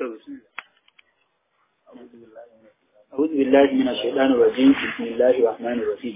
أعوذ بالله من الشيطان الرجيم بسم الله الرحمن الرحيم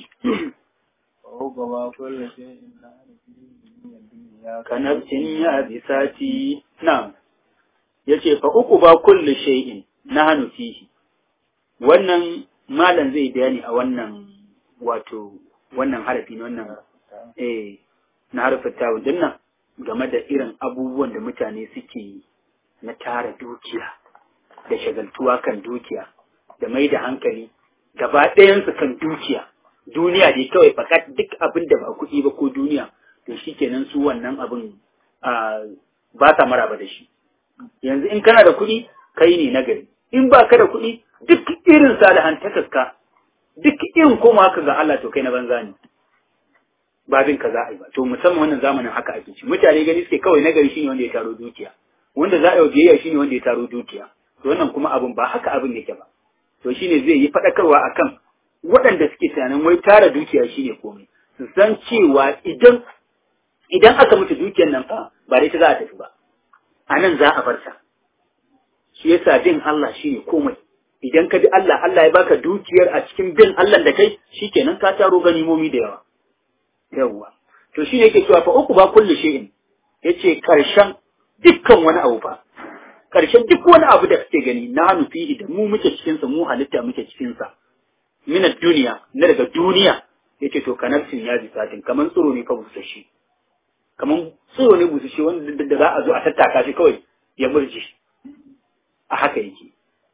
kanabtin ya bisati na'am yace fa uku ba kullu shay'in nahnu fihi wannan malam zai bayani a wannan wato wannan harafi ne wannan na harfin tawun dinnan game da irin abubuwan da mutane suke yi na tara dukiya da shagaltuwa kan dukiya da mai da hankali gaba ɗayansu kan dukiya duniya dai kawai fakat duk abin da ba kuɗi ba ko duniya to shi kenan su wannan abin ba sa maraba da shi yanzu in kana da kuɗi kai ne na gari in ba ka da kuɗi duk irin salihantakarka duk irin koma haka ga Allah to kai na banza ne ba bin ka za a yi ba to musamman wannan zamanin haka ake ci mutane gani suke kawai na gari shine wanda ya taro dukiya wanda za a yi biyayya shine wanda ya taro dukiya to wannan kuma abin ba haka abin yake ba to shine zai yi faɗakarwa akan waɗanda suke tunanin wai tara dukiya shine komai su san cewa idan aka mutu dukiyar nan fa ba dai ta za a tafi ba a nan za a bar ta shi yasa bin Allah shine komai idan ka bi Allah Allah ya baka dukiyar a cikin bin Allah da kai shikenan ka taro ganimomi da yawa to shine yake cewa fa uku ba kullu shay'in yace karshen dukkan wani abu fa karshen duk wani abu da kake gani na hannu fihi da mu muke cikin sa mu halitta muke cikin sa min duniya na daga duniya yace to kanafsin ya bi satin kaman tsiro ne fa busashi kaman tsiro ne busashi wanda da za a zo a tattaka shi kawai ya murji a haka yake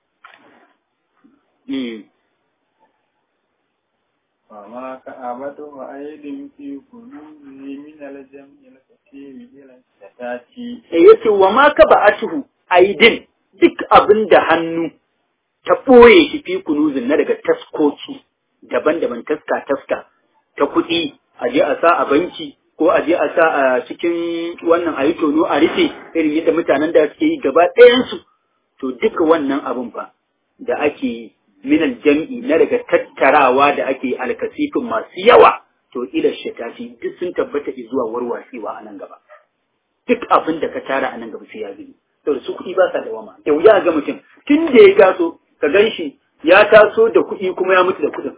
وما كأبته أيد في قلوبه من الجمع الكثير إلى الشتات yace wa ma ka ba'atuhu aidin duk abin da hannu ta ɓoye shi fi kunuzin na daga taskoki daban-daban taska ta kuɗi a je a sa a banki ko a je a sa a cikin wannan a yi tono a rufe irin yadda mutanen da suke yi gaba ɗayansu to duka wannan abin fa da ake yi minal jam'i na daga tattarawa da ake alkasifin masu yawa to ila shatati duk sun tabbata zuwa warwatsewa a nan gaba duk abin da ka tara a nan gaba sai ya gani to su kuɗi ba sa dawama da wuya ga mutum tun da ya taso ka gan shi ya taso da kuɗi kuma ya mutu da kuɗin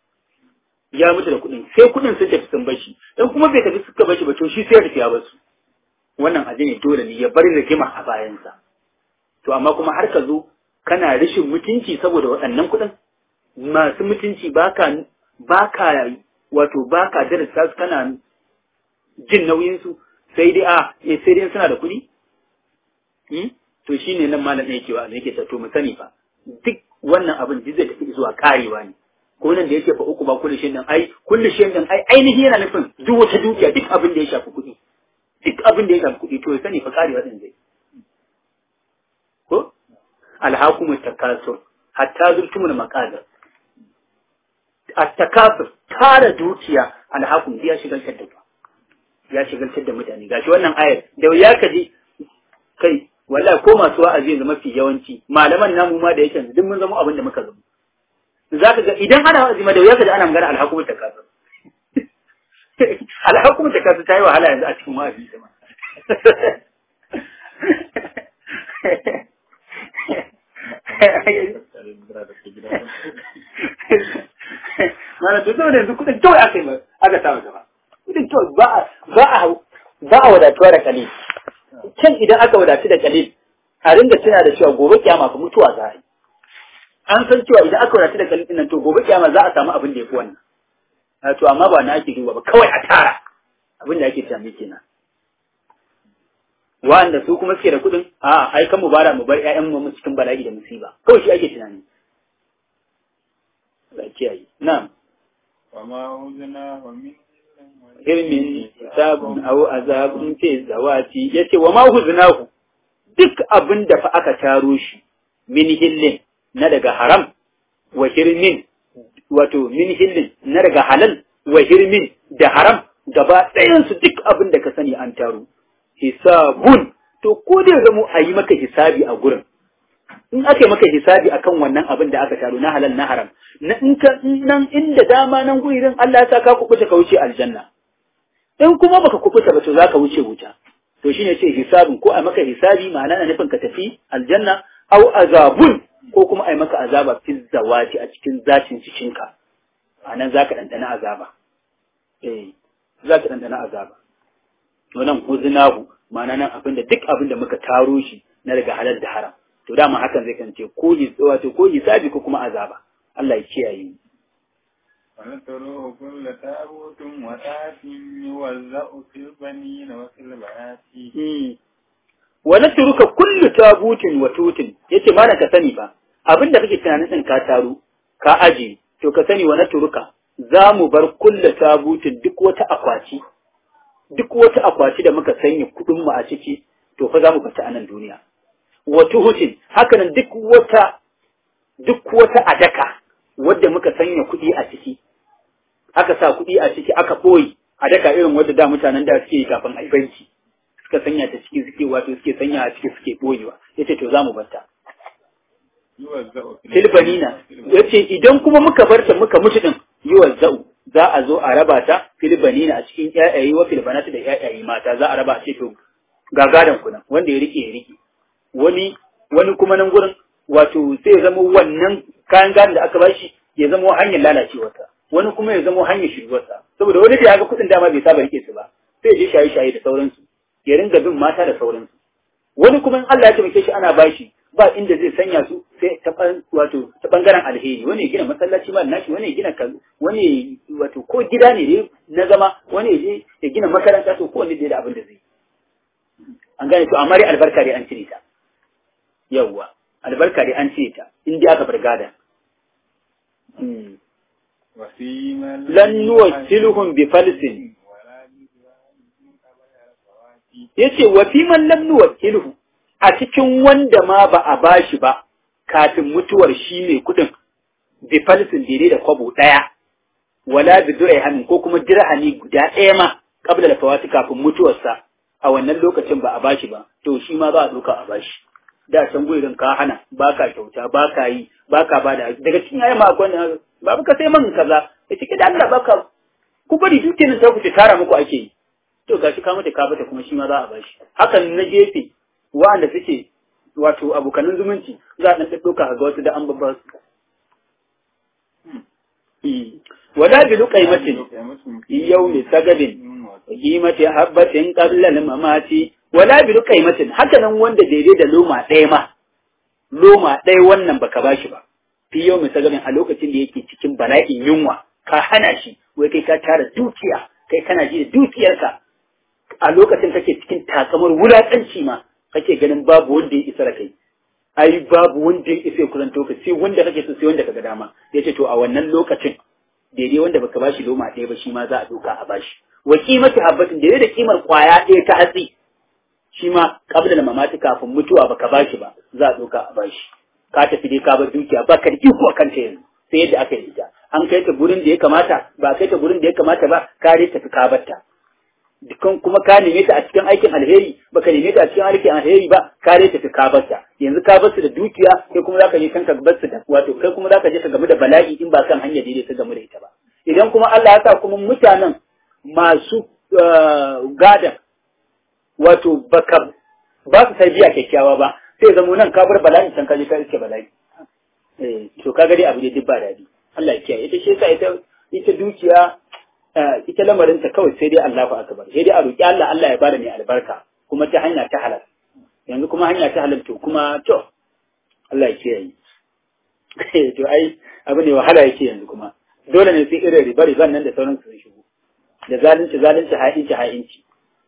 sai kuɗin sun tafi sun bashi dan kuma bai tafi suka bashi ba to shi sai ya tafi ya basu wannan aje ne dole ne ya bari rigima a bayansa to amma kuma har ka zo kana rashin mutunci saboda waɗannan kuɗin masu mutunci baka darasa su kana jin nauyin su sai dai suna da kuɗi to shine nan malam yake wa yake ta to mu sani fa duk wannan abin da zai tafi zuwa karewa ne ko nan da yake fa uku ba kullu shin din ai ainihi yana nufin duk wata dukiya duk abin da ya shafi kuɗi to ya sani fa karewa din zai ko alhakum takasur hatta zultumul maqadir at-takasur tara dukiya alhakum ya shigaltar da mutane gashi wannan ayar da ya kaji kai wallahi ko masu wa'azi da mafi yawanci malaman namu ma da yake duk mun zama abin da muka zama zaka ga idan ana wa'azi ma da ya kaji ana magana alhakum takasur alhakum takasur tayi wahala yanzu a cikin wa'azi ma mana to da yanzu kudin kawai aka yi aka samu gaba kudin kawai ba a wadatuwa da kalil can idan aka wadatu da kalil a ringa tuna da cewa gobe kiyama fa mutuwa za a yi an san cewa idan aka wadatu da kalil din nan to gobe kiyama za a samu abin da yafi wannan to amma ba na ake duba ba kawai a tara abin da ake tunani kenan wanda su kuma suke da kuɗin ai kan mu bara mu bar ƴaƴan mu cikin bala'i da musiba kawai shi ake tunani Allah kiyaye na'am wa ma uzna wa min ilmin hisabun aw azabun fi zawati yace wa ma huznahu duk abin da fa aka taro shi min hillin na daga haram wa hirmin wato min hillin na daga halal wa hirmin da haram gaba ɗayan su duk abin da ka sani an taro hisabun to ko da zamo a yi maka hisabi a gurin in aka yi maka hisabi akan wannan abin da aka taro na halal na haram na nan inda dama nan guri din Allah ya saka kubuta ka wuce aljanna in kuma baka kubuta ba to zaka wuce wuta to shine ce hisabun ko a maka hisabi ma'ana na nufin ka tafi aljanna au azabun ko kuma ai maka azaba fi zawati a cikin zatin cikinka anan zaka dandana azaba zaka dandana azaba to nan huznahu ma'ana nan duk abinda muka taro shi na daga halal da haram to dama hakan zai kance ko hisabi ko kuma azaba Allah ya kiyaye mu ونترك كل تابوت وتات يوزأ في البنين وفي البنات ونترك كل تابوت وتوت yace mana ka sani ba abinda kake tunanin din ka taro ka aje to ka sani wanaturuka zamu bar kullu tabutin duk wata akwati da muka sanya kudin mu a ciki to fa zamu fita anan duniya watuhutin hakanan duk wata adaka wadda muka sanya kudi a ciki aka sa kuɗi a ciki aka ɓoye a daka irin wadda da mutanen da suke kafin a banki suka sanya ta ciki suke sanya a ciki suke ɓoyewa yace to za mu barta filbanina yace idan kuma muka barta muka mutu din yuwazza'u za a zo a raba ta filbanina a cikin ƴaƴaye wa filbanati da ƴaƴaye mata za a raba a ce to gagadan ku nan wanda ya rike wani kuma nan gurin wato sai ya zama wannan kayan gadon da aka bashi ya zama hanyar lalacewarsa wani kuma ya zama hanyar shirwarsa saboda wani da ya ga kuɗin dama bai saba rike su ba sai ya je shaye-shaye da sauransu ya ringa bin mata da sauransu wani kuma in Allah ya taimake shi ana bashi ba inda zai sanya su sai ta bangaren alheri wani ya gina masallaci ma nashi wani ya gina wani wato ko gida ne na zama wani ya je ya gina makaranta to ko wani da abin da zai an gane to amma dai albarka dai an cire ta yawwa albarka dai an cire ta in dai aka bar gadan lan nuwakkiluhum bi falsin yace wa fi man lam nuwakkiluhu a cikin wanda ma ba a bashi ba kafin mutuwar shi ne kudin bi falsin daidai da kwabo daya wala bi dirhamin ko kuma dirhami guda daya ma kabla da fawati kafin mutuwarsa a wannan lokacin ba a bashi ba to shi ma za a doka a bashi da can gurin ka hana baka kyauta baka yi baka bada daga cikin ayyama akwai ne babu ka sai man kaza ya cike da Allah baka ku bari dukiyar ta ku tara muku ake yi to gashi ka mata ka bata kuma shi ma za a bashi hakan na gefe wanda suke wato abokanin zumunci za a dan doka ga wasu da an babba su wala bi luqaymatin yawmi sagadin qimati habatin qabla al-mamati wala bi luqaymatin haka nan wanda daidai da loma ɗaya wannan baka bashi ba fi yawmi sagadin a lokacin da yake cikin bala'in yunwa ka hana shi wai kai ka tara dukiya kai kana ji da dukiyarka a lokacin kake cikin takamar wulakanci ma kake ganin babu wanda ya isa da kai ai babu wanda ya isa ya kusanto ka sai wanda kake so sai wanda kaga dama yace to a wannan lokacin daidai wanda baka bashi loma ɗaya ba shi ma za a doka a bashi wa qimati habbatin daidai da kimar kwaya ɗaya ta hatsi shi ma qabla da mamati kafin mutuwa baka bashi ba za a doka a bashi ka tafi dai ka bar dukiya baka da iko kanta yanzu sai yadda aka yi ta an kai ta gurin da ya kamata ba kai ta gurin da ya kamata ba ka dai tafi ka barta dukan kuma ka neme ta a cikin aikin alheri baka neme ta a cikin aikin alheri ba ka dai tafi ka barta yanzu ka bar su da dukiya kai kuma zaka je kanka bar su da wato kai kuma zaka je ka gamu da bala'i in ba kan hanya daidai ka gamu da ita ba idan kuma Allah ya sa kuma mutanen masu gadan wato baka ba su tarbiya kyakkyawa ba sai zamo nan ka bar bala'i can ka je ka iske bala'i to kaga dai abu ne duk ba dadi Allah ya kiyaye ita shi yasa ita dukiya ita lamarin ta kawai sai dai Allahu akbar sai dai a roki Allah Allah ya bada mai albarka kuma ta hanya ta halal yanzu kuma hanya ta halal to kuma to Allah ya kiyaye to ai abu ne wahala yake yanzu kuma dole ne sai irin riba nan da sauran su shigo da zalunci ha'inci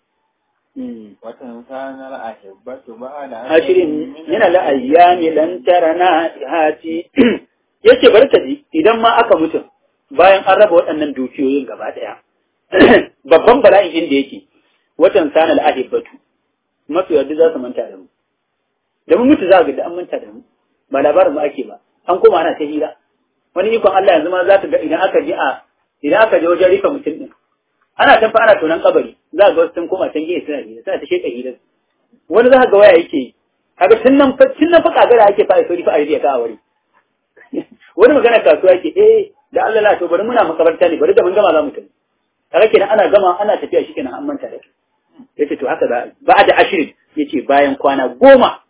watan sanar ahibbatu ba'da ashirin yana la ayyami lan tarana hati yace barka ji idan ma aka mutu bayan an raba waɗannan dukiyoyin gaba daya babban bala'in inda yake watan sanar ahibbatu mafi yadda za su manta da mu da mun mutu za ga da an manta da mu ba labarin mu ake ba an koma ana ta hira wani ikon Allah yanzu ma za ka ga idan aka je wajen rika mutum din ana tafi ana tonan kabari za ga wasu sun koma can gefe suna ta sheka hira wani za ka ga waya yake kaga tun nan fa kagara ake fa sauri fa a yi ka awari wani magana kasuwa yake da Allah la to bari muna makabarta ne bari da mun gama za mu tafi kaga kenan ana gama ana tafiya shikenan an manta da yace to haka ba da ashirin yace bayan kwana 10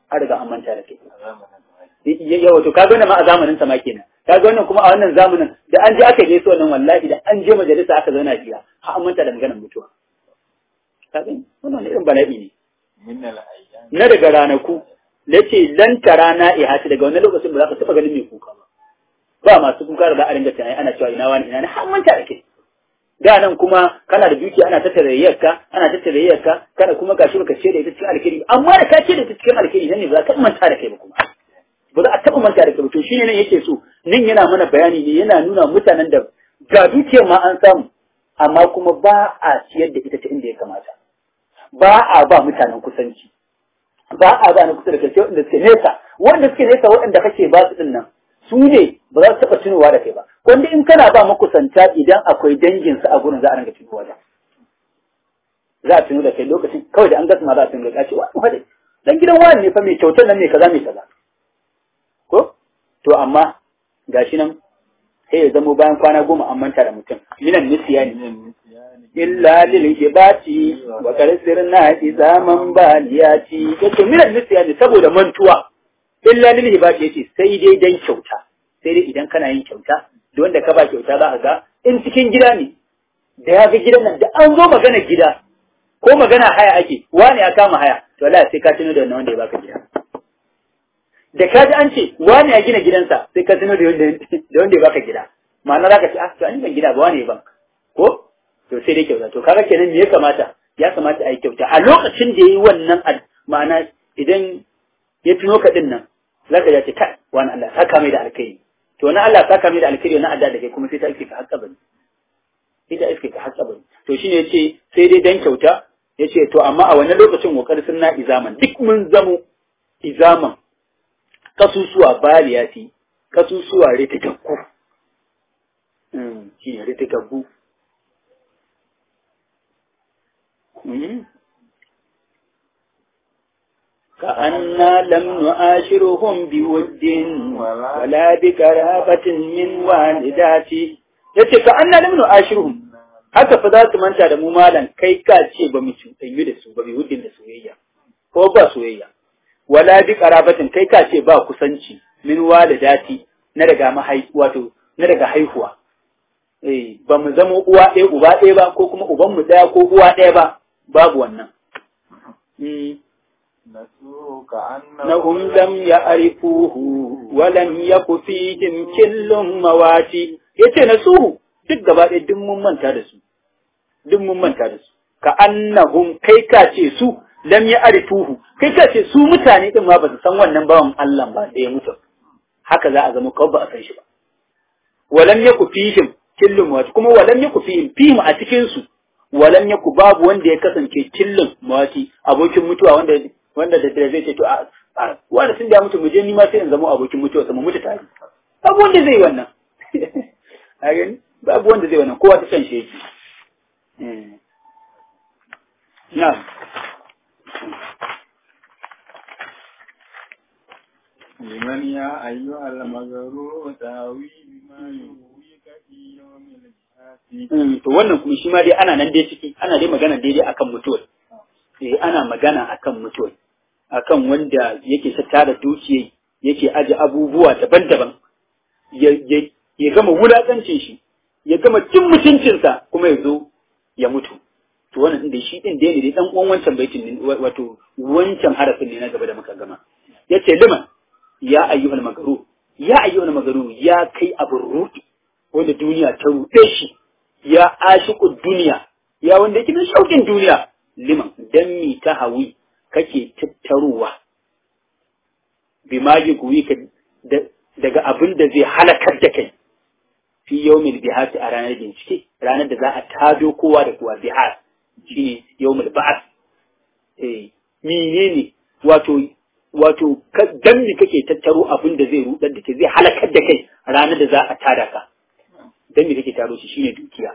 an riga an manta da kai yawa to kaga wannan ma a zamanin sa ma kenan kaga wannan kuma a wannan zamanin da an je aka je so nan wallahi da an je majalisa aka zauna jiya har an manta da maganar mutuwa kaga wannan irin bala'i ne na daga ranaku nace lan tarana ihati daga wannan lokacin ba za ka taba ganin mai kuka ba masu kuka da a ringa tunani ana cewa ina wani ina ne har manta da kai da nan kuma kana da dukiya ana tattarayyarka kana kuma gashi baka ce da ita cikin alkhairi amma da ka ce da ita cikin alkhairi nan ne ba za ka manta da kai ba kuma ba za a taɓa manta da kai ba to shine nan yake so nan yana mana bayani ne yana nuna mutanen da ga dukiyar ma an samu amma kuma ba a ciyar da ita ta inda ya kamata ba a ba mutanen kusanci ba a ba na kusa da kai wanda suke nesa waɗanda kake ba su din nan su ne ba za su taɓa tunowa da kai ba wanda in kana ba makusanta idan akwai danginsu a gurin za a ringa tunowa da za a tuno da kai lokacin kawai da an gasa ma za a tuno da kai wani hade dan gidan wani ne fa mai kyautar nan mai kaza ko to amma gashi nan sai ya zamo bayan kwana 10 an manta da mutum minan nisyani illa lil ibati wa karsirna izaman baliyati yace minan nisyani saboda mantuwa illa lil ibati yace sai dai dan kyauta sai dai idan kana yin kyauta da wanda ka ba kyauta za ka ga in cikin gida ne da ya ga gidan nan da an zo magana gida ko magana haya ake wani ya kama haya to wallahi sai ka tuno da wanda ya baka gida da ka ji an ce wani ya gina gidansa sai ka tuno da wanda ya baka gida ma'ana za ka ce ah to an ban gida ba wani ya ban ko to sai dai kyauta to kaga kenan me ya kamata a yi kyauta a lokacin da yayi wannan ma'ana idan ya tuno ka din nan zaka ya ce kai wani Allah saka mai da alkhairi to na Allah saka mai da alkhairi na adda da kai kuma sai ta iske ka hakka bane to shine yace sai dai dan kyauta yace to amma a wannan lokacin kokar sunna izaman duk mun zamo izaman kasusuwa baliyati kasusuwa ritikakku shi ne ritikakku كأننا لم نعاشرهم بود ولا بقرابة من والداتي yace ka anna lam nu'ashiruhum haka fa za su manta da mu malan kai ka ce ba mu cutanyu da su ba bi hudin da soyayya ko ba soyayya wala bi qarabatin kai ka ce ba kusanci min walidati na daga wato na daga haihuwa ba mu zama uwa ɗaya uba ɗaya ba ko kuma uban mu ɗaya ko uwa ɗaya ba babu wannan نهم لم يعرفوه ولم يك فيهم كل مواتي yace nasuhu duk gaba ɗaya duk mun manta da su ka annahum kai ka ce su lam ya'rifuhu kai ka ce su mutane din ma ba su san wannan bawan Allah ba da ya mutu haka za a zama kawai ba a san shi ba walam yaku fihim killun mawati kuma walam yaku fihim a cikin su walam yaku babu wanda ya kasance killun mawati abokin mutuwa wanda da zai ce to a wanda sun da mutu mu je ni ma sai in zama abokin mutuwa sai mu mutu tare babu wanda zai wannan a gani babu wanda zai wannan kowa ta san shi yake na liman ya ayyuhal maghru tawi bima yuwika fi yawmil jihati to wannan kuma shi ma dai ana nan dai ciki ana dai magana daidai akan mutuwa ana magana akan mutuwa akan wanda yake tattara dukiya yake aje abubuwa daban-daban ya gama wulakancin shi ya gama cin mutuncinsa kuma ya zo ya mutu to wannan din da shi din da ne dan uwan wancan baitin ne wato wancan harafin ne na gaba da muka gama yace liman ya ayyuhal magaru ya kai abin ruɗi wanda duniya ta ruɗe shi ya ashiqu duniya ya wanda yake da shaukin duniya liman dan mi ta hawi kake tattaruwa bima yuwi ka daga abin da zai halakar da kai fi yawmil bihati a ranar bincike ranar da za a tado kowa da kowa bihar shine yawmil ba'ath menene wato dan mi kake tattaro abin da zai rudar da kai zai halakar da kai ranar da za a tada ka dan mi kake taro shi shine dukiya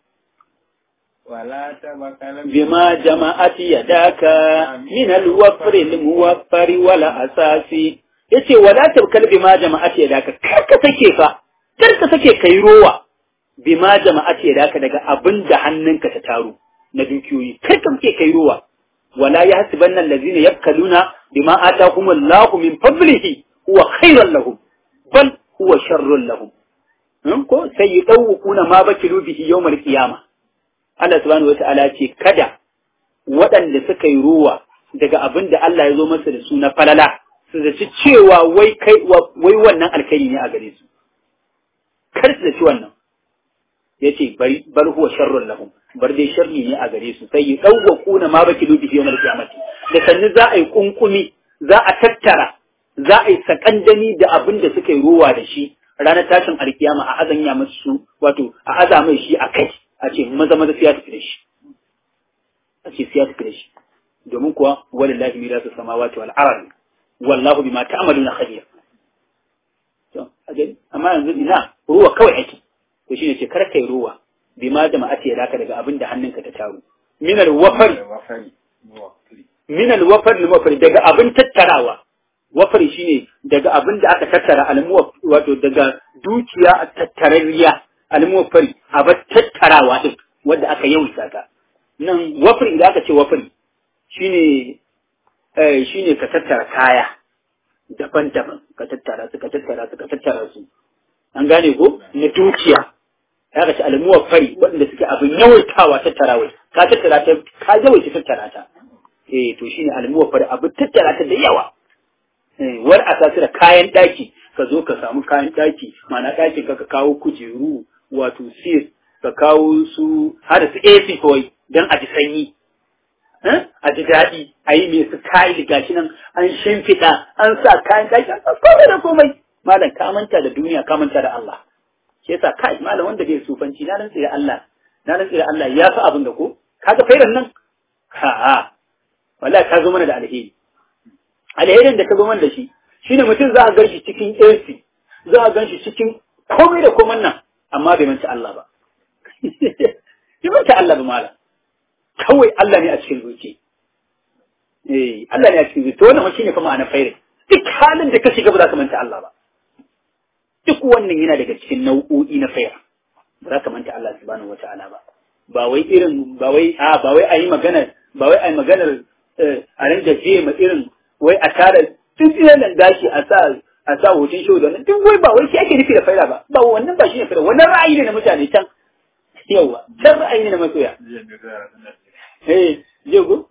wala tabakal bima jama'ati yadaka min al-wafri al-muwaffari wala asasi yace wala tabkal bima jama'ati yadaka karka sake kai rowa bima jama'ati yadaka daga abin da hannunka ta taro na dukiyoyi karka sake kai rowa wala yahsibanna allazina yabkaluna bima atahumullahu min fadlihi huwa khairan lahum bal huwa sharrun lahum ko sai yudawquna ma bakilu bihi yawmal qiyamah. Allah subhanahu wata'ala ce kada waɗanda suka yi ruwa daga abin da Allah ya zo masa da su na falala su zaci cewa wai wannan alkhairi ne a gare su, kar su zaci wannan. yace bar huwa sharrun lahum, bar dai sharri ne a gare su, sai yudawquna ma bakilu bihi yawmal qiyamati. Da sanni za a yi kunkumi, za a tattara, za a yi sakandani da abin da suka yi ruwa da shi ranar tashin alkiyama a azanya musu, wato a aza mai shi a kai, a ce maza sai ya tafi da shi, a ce sai ya tafi da shi, domin kuwa walillahi mirasu samawati wal ard wallahu bima ta'maluna khabir. To amma yanzu ina ruwa kawai ake, to shine ce kar kai ruwa bima jama'ati ya daka daga abin da hannunka ta taru minal wafari daga abin tattarawa. Wafari shine daga abin da aka tattara, almuwaf wato daga dukiya a tattarariya, almuwafari abin tattarawa din wanda aka yawaita ta. Nan wafari, idan aka ce wafari shine ka tattara kaya daban-daban, ka tattara su an gane ko, na dukiya ya ka ci almuwafari wanda suke abin yawaitawa tattarawai, ka tattara ta, ka yawaita tattara ta, to shine almuwafari abin tattara ta da yawa. War a sasu da kayan ɗaki, ka zo ka samu kayan ɗaki, mana ɗakin ka kawo kujeru, wato sir, ka kawo su har su AC kawai don a ji sanyi, a ji daɗi, a yi mai su kayi gashi nan an shimfiɗa, an sa kayan ɗaki, an sa komai da komai. Malam ka manta da duniya, ka manta da Allah. Shi yasa kai malam wanda bai sufanci, na rantsi da Allah ya fi abin da ko kaga fairan nan, wallahi ka zo mana da alheri. Alherin da ka zo da shi shine mutum za a gan shi cikin AC, za a gan shi cikin komai da komai nan, amma bai manta Allah ba. Bai manta Allah ba malam. Kawai Allah ne a cikin zuci. Allah ne a cikin zuci. To wannan shine kuma ana fairin. Duk halin da ka shiga ba za ka manta Allah ba. Duk wannan yana daga cikin nau'o'i na faira. Ba za ka manta Allah subhanahu wata'ala ba. Ba wai a yi maganar a rinda je ma irin wai a tara duk nan gashi a sa hoton show da nan, duk wai ba wai shi ake nufi da faira ba, ba wannan ba shi ne faira, wannan ra'ayi ne na mutane can, yawa can ra'ayi ne na masoya. Jego?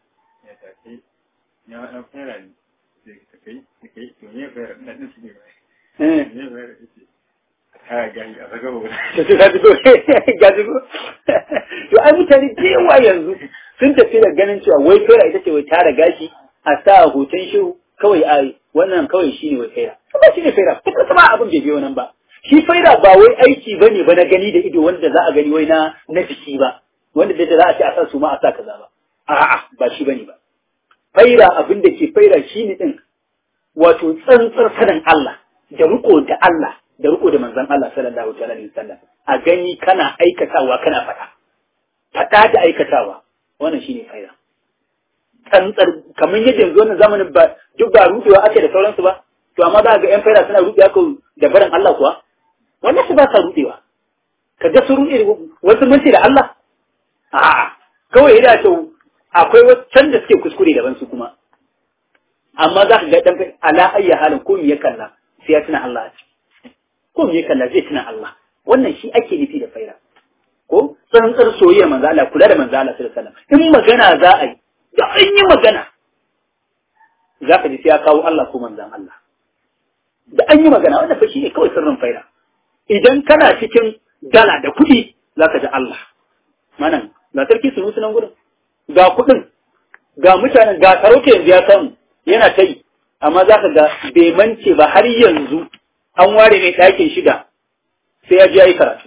To ai mutane da yawa yanzu sun tafi da ganin cewa wai faira ita ce wai tara gashi a sa hoton shi kawai a wannan kawai shi ne wai faira. Ba shi ne faira, kuma ba abin bai biyo nan ba. Shi faira ba wai aiki bane ba na gani da ido wanda za a gani wai na jiki ba, wanda da za a ce a sa su ma a sa kaza ba. A'a ba shi bane ba. Faira abin da ke faira shi ne din wato tsantsar sanin Allah da riko da Allah da riko da manzon Allah sallallahu alaihi wasallam. A gani kana aikatawa kana fada da aikatawa, wannan shine faira. Tsantsar kamar yadda yanzu wannan zamanin ba duk ba rubewa ake da sauransu ba, to amma za ga yan faira suna rubewa ko da barin Allah kuwa, wannan su ba sa rubewa. Ka ga su rude wasu mun da Allah, a'a kawai yana ce akwai wasu can da suke kuskure daban su kuma, amma za ka ga dan ala ayya halin ko me ya kalla sai ya tuna Allah, ko me ya kalla zai tuna Allah. Wannan shi ake nufi da faira, ko tsantsar soyayya manzo Allah, kula da manzo Allah sallallahu alaihi wasallam. In magana za a yi, da an yi magana za ka ji sai ya kawo Allah ko manzan Allah. Da an yi magana wanda fa shi ne kawai sirrin faira. Idan kana cikin dala da kuɗi za ka ji Allah. Manan ga sarki su musu nan gudun, ga kuɗin, ga mutanen, ga sarauta yanzu ya samu yana ta yi, amma za ka ga bai mance ba har yanzu an ware mai ɗakin shiga sai ya ji ya yi karatu.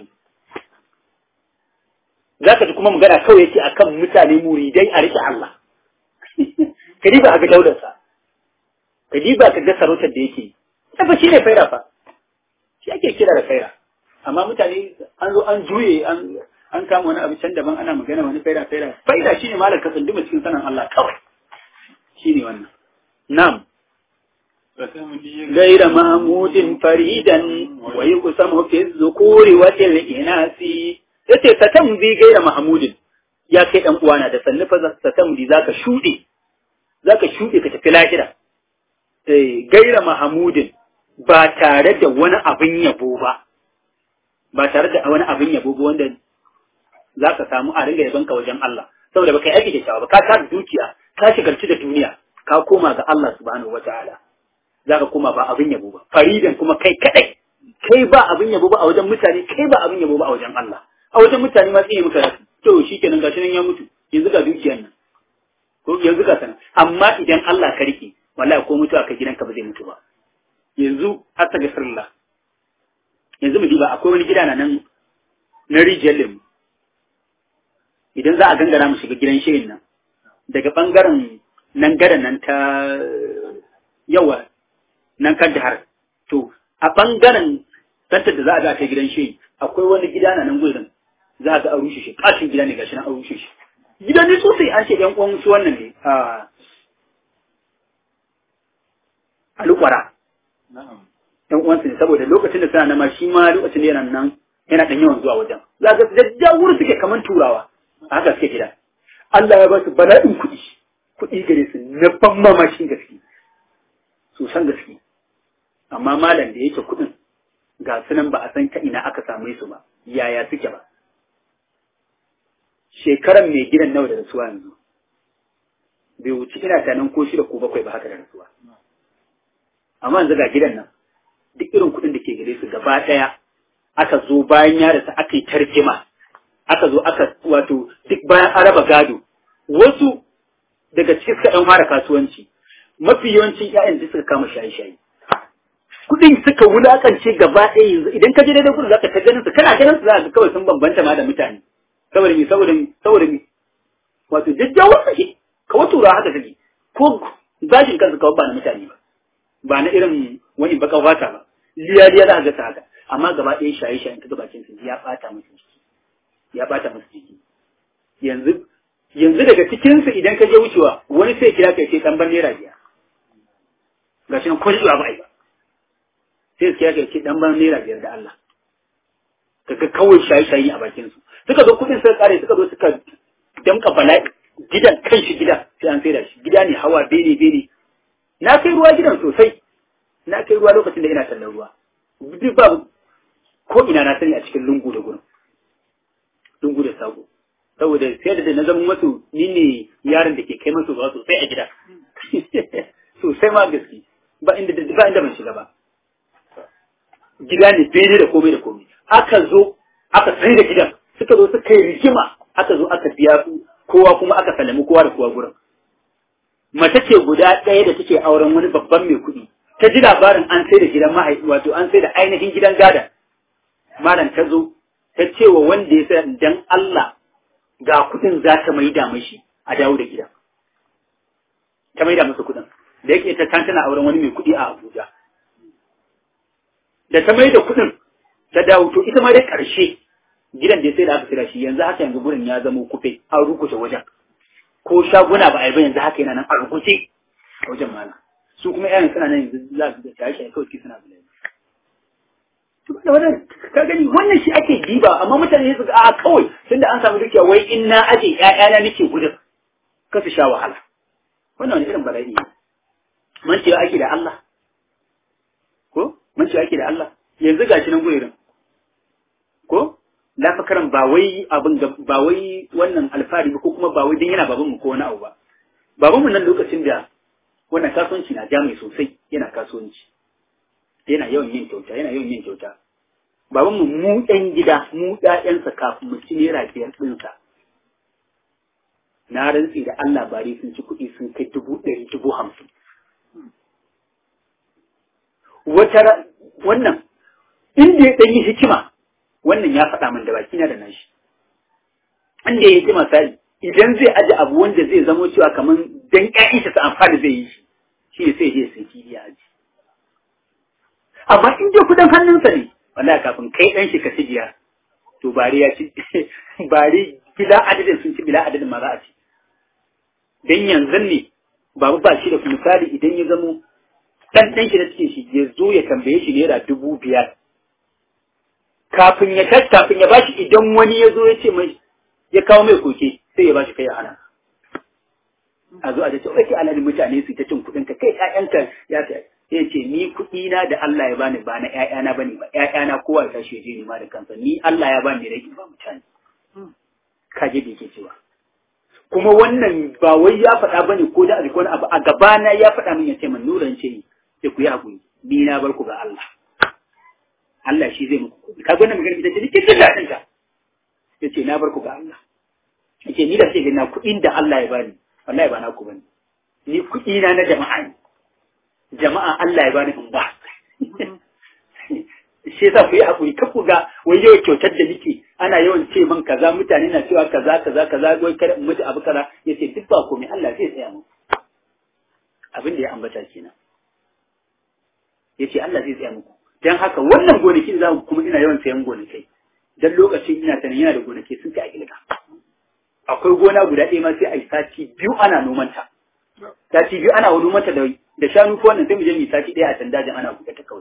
Za ka ji kuma magana kawai yake akan mutane muridai a riƙe Allah. Ka diba a ga daularsa, ka diba ka ga sarautar da yake, tafa shi ne faira fa, shi ake kira da faira. Amma mutane an zo an juye an kama wani abu can daban ana magana wani faira. Faira shi ne malar ka tsunduma cikin sanin Allah kawai, shi ne wannan. Nam. غير محمود فريدا ويقسم في الذكور والإناث. yace satamzi gaira mahmudin, ya kai dan uwana da sannu fa satamdi zaka shuɗe ka tafi lahira gaira mahamudin ba tare da wani abin yabo ba wanda za ka samu a ringa yabanka wajen Allah saboda baka yi aiki kyakkyawa ba ka tara dukiya ka shigarci da duniya ka koma ga Allah subhanahu wataala za ka koma ba abin yabo ba faridan kuma kai kadai kai ba abin yabo ba a wajen mutane kai ba abin yabo ba a wajen Allah a wajen mutane ma sai muka rasu to shikenan gashi nan ya mutu yanzu ga dukiyar nan ko yanzu ga sana amma idan Allah ka rike wallahi ko mutuwa ka gidanka ba zai mutu ba yanzu astaghfirullah yanzu mu diba akwai wani gida nan na rijiyar lemu idan za a gangara mu shiga gidan shirin nan daga bangaren nan gadan nan ta yawa nan kan jihar to a bangaren tantar da za a ga ta gidan shirin akwai wani gida nan gurin za a ga an rushe shi kashin gida ne gashi nan an rushe shi gida ne sosai an ce yan uwan su wannan ne a lukwara yan uwansu ne saboda lokacin da suna nama shi ma lokacin da yana nan yana dan yawan zuwa wajen za ga jajjawur suke kaman turawa haka suke gida Allah ya ba su bala'in kuɗi gare su na ban mamashin gaske su san gaske amma malam da yake kuɗin ga su nan ba a san ta ina aka same su ba yaya suke ba shekaran mai gidan nawa da rasuwa yanzu bai wuce ina tanan ko 6 ko 7 ba haka da rasuwa amma yanzu ga gidan nan duk irin kuɗin da ke gare su gaba ɗaya aka zo bayan ya rasa aka yi tarjima aka zo aka wato duk bayan an raba gado wasu daga cikin suka ɗan fara kasuwanci mafi yawancin ƴaƴan suka kama shaye-shaye kuɗin suka wulakance gaba ɗaya yanzu idan ka je daidai kuɗin zaka ta ganin su kana ganin su za ka kawai sun bambanta ma da mutane saboda me wato jajjawar suke kawai tura haka take ko bashin kansu kawai ba na mutane ba na irin wani baka fata ba liya za a ga haka amma gaba ɗaya shaye-shayen ta gabakin su ya ɓata musu jiki yanzu daga cikin su idan ka je wucewa wani sai kira kai ce dan ban naira biya gashi nan ko shi ba ai ba sai su kira kai ce dan ban naira biyar da Allah kaga kawai shaye-shaye a bakin su suka zo kudin suka kare suka zo suka damka bala'i gidan kanshi gida sai an saida shi gida ne hawa bene na kai ruwa gidan sosai na kai ruwa lokacin da ina tallan ruwa duk babu ko ina na sani a cikin lungu da gurin lungu da sako saboda sai da na zama masu ni ne yaron da ke kai masu ruwa sosai a gida sosai ma gaske ba inda ban shiga ba gida ne bene da komai aka zo aka tsaye da gidan suka zo suka yi rigima aka zo aka biya su kowa kuma aka sallami kowa da kowa gurin mace ce guda ɗaya da take auren wani babban mai kuɗi ta ji labarin an sai da gidan mahaifi wato an sai da ainihin gidan gada malam ta zo ta ce wa wanda ya sayar dan Allah ga kuɗin za ta maida mashi a dawo da gidan ta maida masa kuɗin da yake ta tana auren wani mai kuɗi a Abuja da ta maida kuɗin ta dawo to ita ma dai ƙarshe gidan da ya sai da aka sai shi yanzu gurin ya zama kufe an rukuce wajen ko shaguna ba a yi ba yanzu haka yana nan a rukuce a wajen malam su kuma yaran suna nan yanzu za su da shaye-shaye kawai suke suna bulai. Da wannan ka gani wannan shi ake diba amma mutane su ga a kawai tunda an samu dukiya wai in na aje ƴaƴana nake gudun ka su sha wahala. Wannan wani irin bala'i ne. Man cewa ake da Allah. Ko? Man cewa ake da Allah. Yanzu gashi nan gurin. Ko? Lafakaran ba wai ba wai wannan alfari ba ko kuma ba wai dan yana babanmu ko wani abu ba. Babanmu nan lokacin da wannan kasuwanci na ja mai sosai yana kasuwanci yana yawan yin kyauta babanmu mu ɗan gida mu ɗayansa kafin mu ci naira 5 ɗinsa na rantsi da Allah bari sun ci kuɗi sun kai 100,000 50,000 wannan inda ya ɗan yi hikima wannan ya faɗa min da baki na da nashi inda ya hikima sai idan zai aje abu wanda zai zamo cewa kamar dan ƴaƴansa su amfani zai yi shi ne sai ya sai fili ya aji amma in dai kudin hannunsa ne wallahi kafin kai dan shi ka cijiya to bari ya ci bari bila adadin sun ci bila adadin ma za a ci dan yanzu ne babu ba shi da misali idan ya zamo dan shi da cikin shi ya zo ya tambaye shi naira 5,000 kafin ya bashi idan wani ya zo ya ce mai ya kawo mai koke sai ya bashi kai ya hana a zo a ce wai kai alhalin mutane su ta cin kuɗin ka kai ƴaƴanka ya ce ni kuɗi na da Allah ya bani ba na ƴaƴana bane ba ƴaƴana kowa ya tashi je ni ma da kansa ni Allah ya bani rai ba mutane kaje da yake cewa kuma wannan ba wai ya faɗa bane ko da wani abu a gabana ya faɗa min ya ce man nuran ce sai ku yi hakuri ni na bar ku ga Allah Allah shi zai muku ka ga wannan magana ita ce cikin dadin ta yace na bar ku ga Allah yace ni da sai na kuɗin da Allah ya bani wallahi ba na ku bane ni kuɗi na jama'a ne jama'a Allah ya bani in ba shi yasa ku yi hakuri kar ku ga wai yau kyautar da nake ana yawan ce man kaza mutane na cewa kaza wai kada mutu abu kaza yace duk ba komai Allah zai tsaya mu abin da ya ambata kenan yace Allah zai tsaya muku dan haka wannan gonakin za kuma ina yawan sayan gonakai dan lokacin ina sanin yana da gonaki sun kai a gilga akwai gona guda ɗaya ma sai a yi sati biyu ana noman ta sati biyu ana noman ta da shanu ko wannan sai mu je mu sati ɗaya a can dajin ana buƙata kawai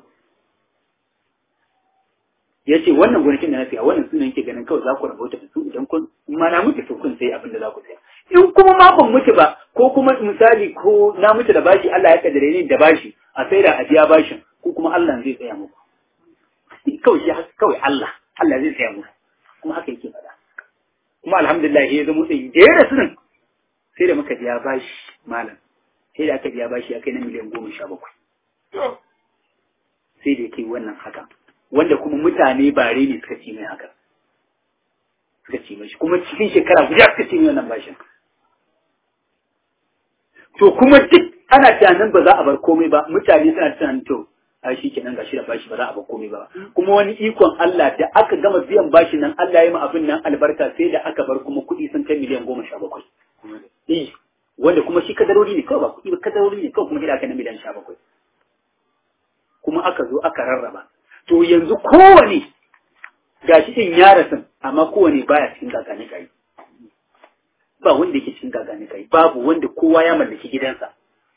ya ce wannan gonakin da na siya wannan sunan yake ganin kawai za ku rabauta da su idan kun ma na mutu to kun sai abin da za ku saya in kuma ma ban mutu ba ko kuma misali ko na mutu da bashi Allah ya kaddare ni da bashi a sai da a biya bashin ko kuma Allah zai tsaya muku kawai Allah zai tsaya muku kuma haka yake faɗa kuma alhamdulillah ya zama sai da yara sunan sai da muka biya bashi malam sai da aka biya bashi ya kai na miliyan 17 sai da yake wannan haka wanda kuma mutane bare ne suka ci mai haka suka ci mai kuma cikin shekara guda suka ci mai wannan bashin to kuma duk ana tunanin ba za a bar komai ba mutane suna tunanin to a shi kenan gashi da bashi ba za a bar komai ba kuma wani ikon Allah da aka gama biyan bashin nan Allah ya yi ma abin nan albarka sai da aka bar kuma kuɗi sun kai miliyan 17 wanda kuma shi kadarori ne kawai ba kuɗi ba kadarori ne kawai kuma gida aka na miliyan 17 kuma aka zo aka rarraba to yanzu kowane gashi din ya rasu amma kowane baya cikin gagane kai ba wanda yake cikin gagane kai babu wanda kowa ya mallaki gidansa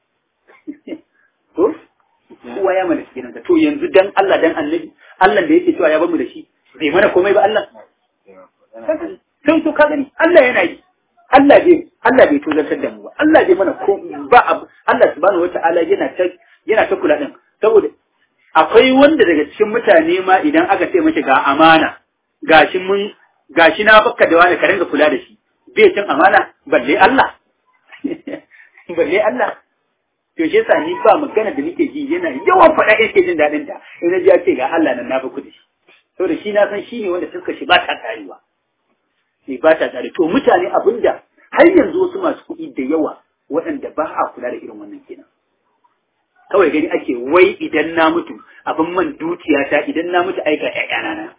to kowa ya mallaki gidansa to yanzu dan Allah dan Annabi Allah da yake cewa ya bar mu da shi bai mana komai ba Allah sai to ka gani Allah yana yi Allah bai tozartar da mu ba Allah bai mana komai ba Allah subhanahu wataala yana ta kula din saboda akwai wanda daga cikin mutane ma idan aka ce mace ga amana gashi na baka da wani ka ringa kula da shi bai cin amana balle Allah balle Allah to shi yasa ni ba magana da nake ji yana yawan faɗa yake jin daɗin ta idan ya ce ga Allah nan na ba ku da shi saboda shi na san shi ne wanda suka shi ba ta tarewa ne ba ta tare to mutane abinda har yanzu wasu masu kuɗi da yawa waɗanda ba a kula da irin wannan kenan kawai gani ake wai idan na mutu abin man dukiya ta idan na mutu aika ƴaƴana na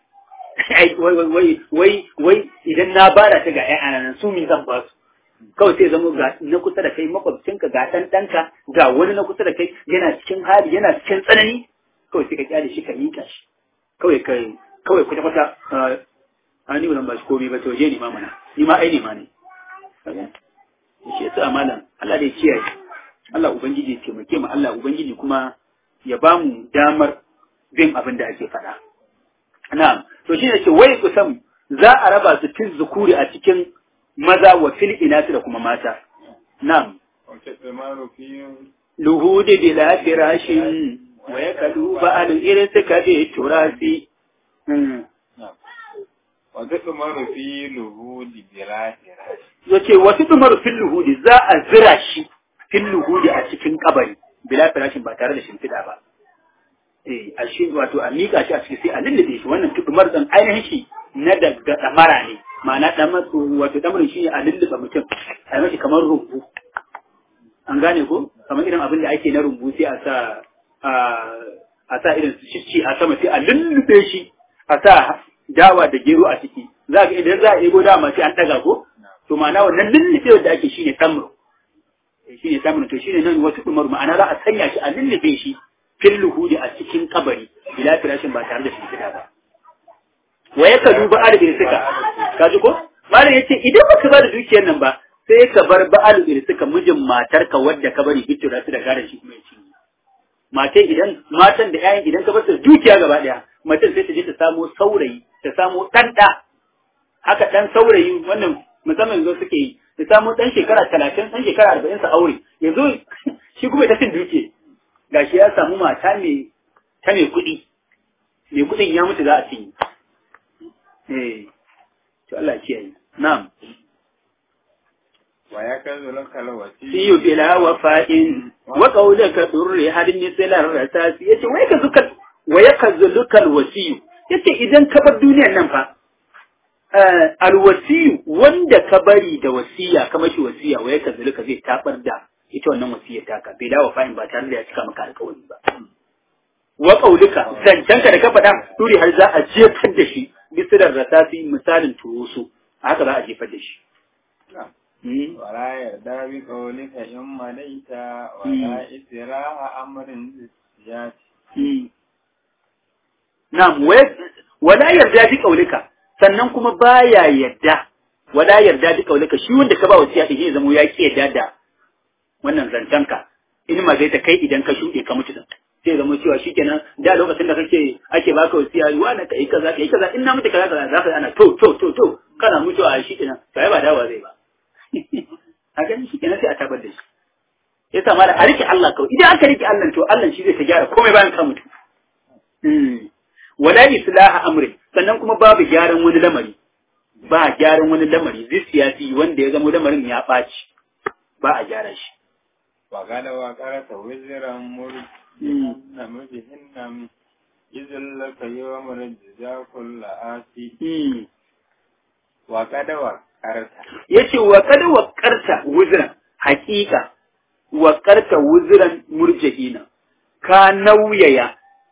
wai idan na bada ta ga ƴaƴana na su mi zan ba su kawai sai zama ga na kusa da kai makwabcinka ga ɗanka ga wani na kusa da kai yana cikin hali yana cikin tsanani kawai sai ka kyale shi ka miƙa shi kawai kuta kwata a ni ba ba shi komai ba to je ni ma mana ni ma ai ne ma ne shi yasa malam Allah dai kiyaye Allah Ubangiji ya taimake mu Allah Ubangiji kuma ya ba mu damar bin abin da ake faɗa. Na'am, to shi ne ce wai kusan za a raba su fil zukuri a cikin maza wa fil inasi da kuma mata. Na'am. Luhudi bila firashin wa yakalu ba'al irtika bi turasi. Wata tumaru fi luhudi bila firashin. Yace wata tumaru fil luhudi za a zira shi fil luhudi a cikin kabari bila firashin ba tare da shimfiɗa ba a shi wato a mika shi a cikin sai a lullube shi wannan tudumar dan ainihin shi na daga damara ne ma'ana wato damarin shi ne a lullube mutum a mashi kamar rumbu an gane ko kamar irin abin da ake na rumbu sai a sa irin shi a sama sai a lullube shi a sa dawa da gero a ciki za ga idan za a ego dama sai an daga ko to ma'ana wannan lullube da ake shi ne tamro shi ne samun to shi ne nan wasu umaru ma'ana za a sanya shi a lullube shi fil luhudi a cikin kabari bila firashin ba tare da shimfiɗa ba wa ya kalu ba al irsika kaji ko malam yace idan baka ba da dukiyar nan ba sai ka bar ba al irsika mijin matarka wadda ka bari bitura su da garan shi kuma ya ci matai idan matan da ƴaƴan idan ka bar su dukiya gaba daya matan sai ta je ta samo saurayi ta samo ɗanɗa haka ɗan saurayi wannan musamman yanzu suke yi da samu ɗan shekara 30 ɗan shekara 40 sa aure yanzu shi kuma ta cin duke gashi ya samu mata mai kuɗi mai kuɗin ya mutu za a cinye to Allah kiyaye na'am wa ya kazo lakal wasi siyu bila wafa'in wa qawlaka durri hadin misalar rasasi yace wa yakazu lakal wasiyu yace idan ka bar duniyar nan fa alwasiyu wanda ka bari da wasiya ka mashi wasiya wa yakazu laka zai tabar da ita wannan wasiyar taka bila wafa'in ba tare da ya cika maka alƙawari ba wa qawlika zancanka da ka faɗa duri har za a jefar da shi misalar rasasi misalin turusu haka za a jefar da shi wala yarda bi qawlika in malaita wala israha amrin ziyati na'am wala yarda bi qawlika sannan kuma baya yarda wala yarda bi qawlika shi wanda ka ba wasiya din zai zamo ya ki yarda da wannan zancanka in ma zai ta kai idan ka shuɗe ka mutu sai zama cewa shikenan da lokacin da ake baka wasiya wani kai kaza in na mutu kaza za ka ana to kana mutuwa shikenan sai ba dawa zai ba a gani shi kenan sai a tabar da shi ya sa mala a rike Allah kawai idan aka rike Allah to Allah shi zai ta gyara komai bayan ka mutu wala islaha amri sannan kuma babu gyaran wani lamari ba gyaran wani lamari zai siyasi wanda ya zama lamarin ya ɓaci ba a gyara shi wa gada wa karata wiziran na murjihin izin laka yi wa murjiza kulla asi wa kada wa yace wa kada waqarta wuzran haqiqa waqarta wuzran murjihina ka nauyaya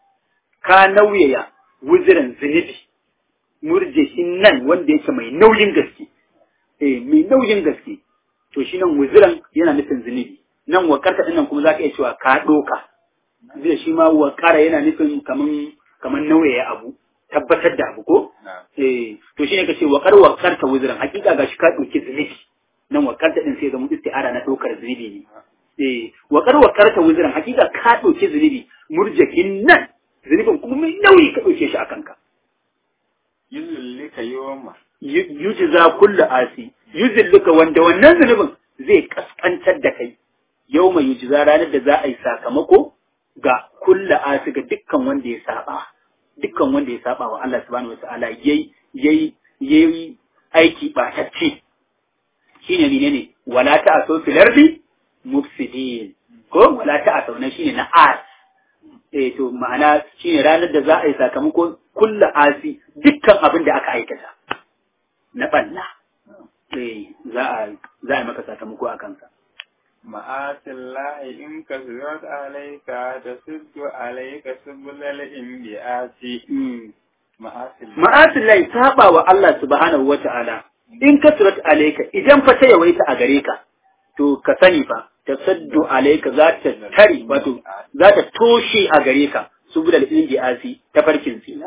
wuzran zunubi murjihin nan wanda yake mai nauyin gaske mai nauyin gaske to shi nan wuzran yana nufin zunubi nan waqarta din nan kuma zaka iya cewa ka doka zai shi ma waqara yana nufin kaman nauyaya abu tabbatar da abu ko to shine kace waqarta wuzran hakika gashi ka dauki zunubi nan waqarta din sai zama isti'ara na dokar zunubi ne waqarta wuzran hakika ka dauki zunubi murjakin nan zunubin kuma mai nauyi ka dauke shi akan ka yuzillika yawma yujza kullu asi yuzillika wanda wannan zunubin zai kaskantar da kai yawma yujza ranar da za a yi sakamako ga kullu asi ga dukkan wanda ya saba wa Allah subhanahu wa ta'ala yayi aiki batacce shine menene wala ta'asu fil ardi mufsidin ko wala ta'asu ne shine na as to ma'ana shine ranar da za a yi sakamako kullu asi dukkan abin da aka aikata na banna za a yi maka sakamako akan sa ma'asillahi in kasrat alayka tasuddu alayka subulal inbiati ma'asillahi saba wa Allah subhanahu wata'ala in kasrat alayka idan fa ta yawaita a gare ka to ka sani fa tasaddu alayka za ta tari wato za ta toshe a gare ka subulal inbiati ta farkin tsina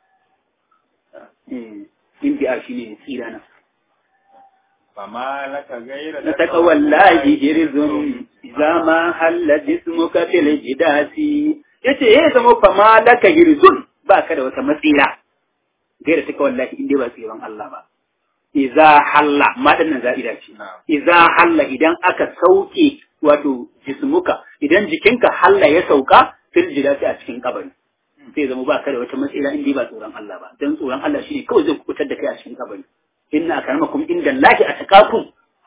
inbi'a shine tsira na فما لك غير تقوى الله جرز إذا ما حل جسمك في الجداس yace ya zama fama laka hirzun ba ka da wata matsira gaira take wallahi in dai ba tsiran Allah ba idza halla madannan za'ida ce idza halla idan aka sauke wato jismuka idan jikinka halla ya sauka fil jidasi a cikin kabari sai zama ba ka da wata matsira in dai ba tsoron Allah ba dan tsoron Allah shine kawai zai kubutar da kai a cikin kabari inna akramakum indallahi atqakum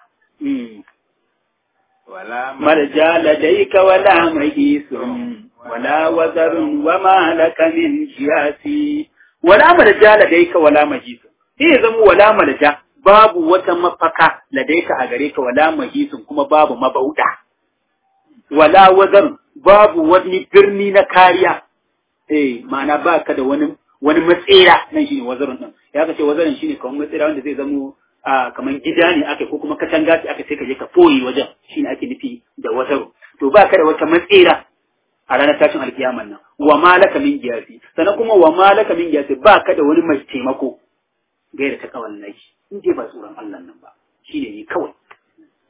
wala marja ladayka wala mahisun wala wazarun wama laka min jiyasi wala marja ladayka wala mahisun sai zama wala marja babu wata mafaka ladayka a gare ka wala mahisun kuma babu mabauda wala wazarun babu wani birni na kariya ma'ana baka da wani matsira nan shine wazarun din ya kace wazarun shine kamar matsira wanda zai zamo kamar gida ne aka ko kuma katanga ce aka sai ka je ka foyi wajen shine ake nufi da wazaru to baka da wata matsira a ranar tashin alkiyaman nan wa malaka min giyasi sannan kuma wa malaka min giyasi baka da wani mai taimako gaira ta kawal naki in dai ba tsoron Allah nan ba shine ne kawai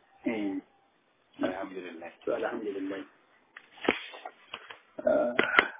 alhamdulillah to alhamdulillah